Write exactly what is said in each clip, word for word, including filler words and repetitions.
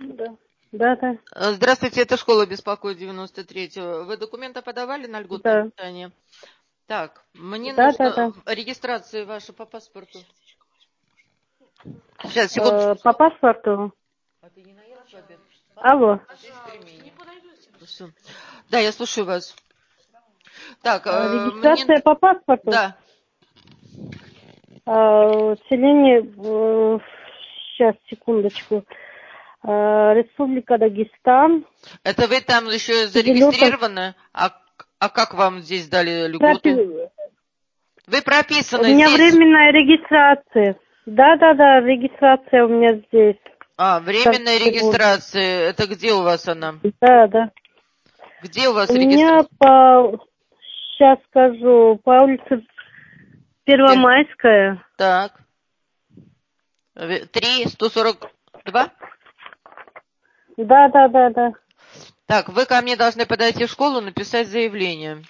Да. Да, да. Здравствуйте, это школа беспокоит девяносто третьего. Вы документы подавали на льготное Да. питание? Так, мне Да, да, нужно да. регистрация ваша по паспорту. Сейчас, Э, секундочку. по паспорту. А ты не наелась в обед? Алло. Всё. Да, я слушаю вас. Так, Э, э, мне... Регистрация по паспорту. Да. Э, Селение, э, сейчас, секундочку. Э, Республика Дагестан. Это вы там еще Кизилюртовск. зарегистрированы? А, а как вам здесь дали льготу? Пропи- Вы У прописаны меня здесь? временная регистрация. Да, да, да, регистрация у меня здесь. А, в временная Санкт-Петербурге. регистрация. Это где у вас она? Да, да. Где у вас У меня регистрация? по, сейчас скажу, по улице Где? Первомайская. Так. Три, сто сорок два? Да, да, да, да. Так, вы ко мне должны подойти в школу, написать заявление.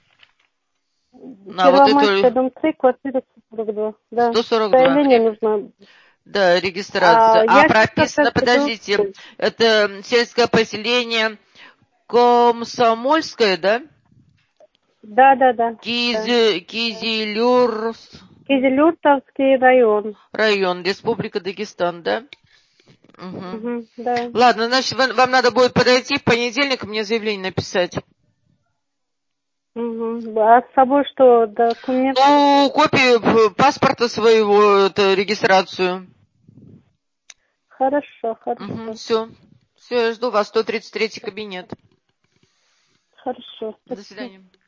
На вот эту Первомайская, дом три, квартира сто сорок два. Да. сто сорок два. Заявление нужно. Да, А регистрация. А я сейчас прописано, приду. подождите, это сельское поселение Комсомольское, да? Да, да, да. да. Кизи, Кизилюр Кизилюртовский район. район, Республика Дагестан, да? Угу. Угу, да. Ладно, значит, вам, вам надо будет подойти в понедельник, мне заявление написать. Угу. А с собой что, документ? Ну, копию паспорта своего, это регистрацию. Хорошо, Угу, хорошо. все. Все, я жду вас, сто тридцать третий кабинет. Хорошо, До спасибо. свидания.